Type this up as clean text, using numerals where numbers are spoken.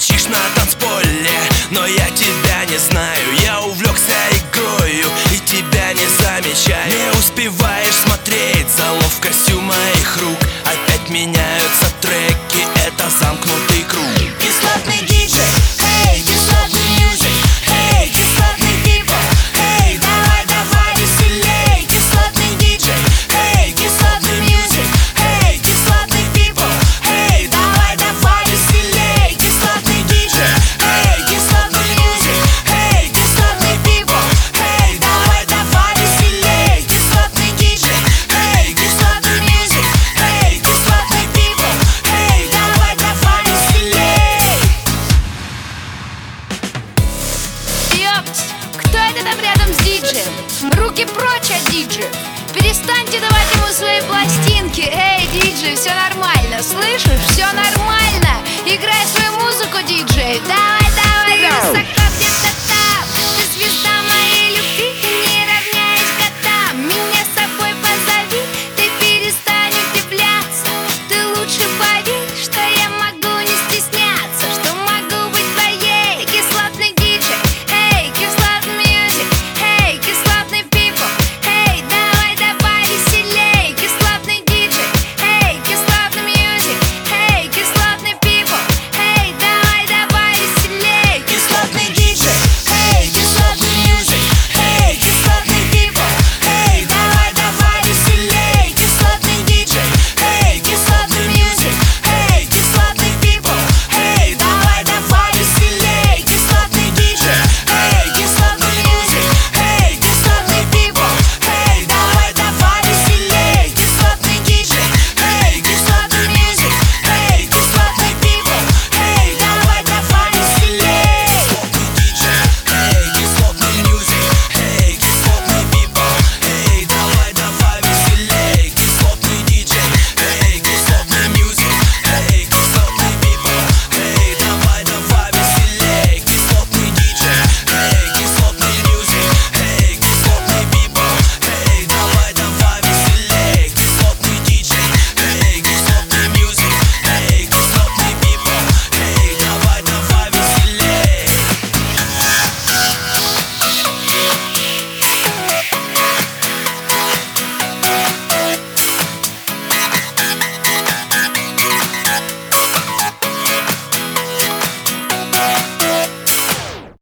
кричишь на танцполе, но я тебя не знаю. Я увлекся игрою и тебя не замечаю. Не успеваешь смотреть за ловкостью моих рук. Опять меняются треки, это замкнутый круг. Кислотный диджей, эй, кислотный мьюзик, эй, кислотный people, эй, давай, давай веселей. Кислотный диджей, эй, кислотный мьюзик, эй, кислотный people, эй, давай, давай веселей. Кислотный диджей, эй, кислотный мьюзик, эй, кислотный people, эй, давай, давай веселей. Кислотный диджей, эй, кислотный мьюзик, эй, кислотный people, эй, давай, давай веселей. Ёпть, кто это там рядом с диджеем? Руки прочь от диджея! Перестаньте давать ему свои пластинки! Эй, диджей, все нормально, слышишь? Все нормально!